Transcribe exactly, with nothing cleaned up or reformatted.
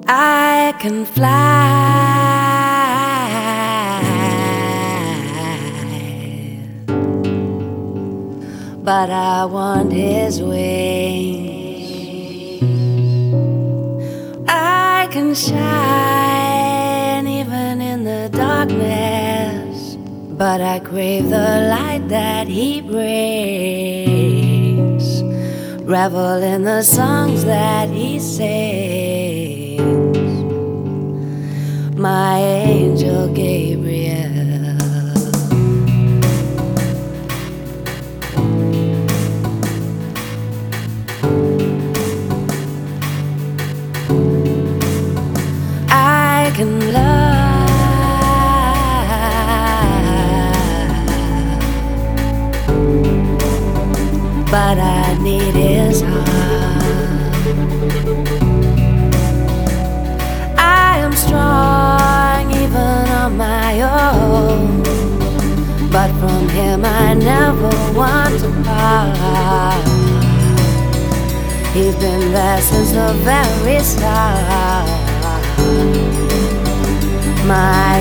I can fly, but I want his wings. I can shine even in the darkness, but I crave the light that he brings. Revel in the songs that he sings. My angel Gabriel. I can love, but I need his heart. I am strong even on my own, but from him I never want to part. He's been there since the very start. My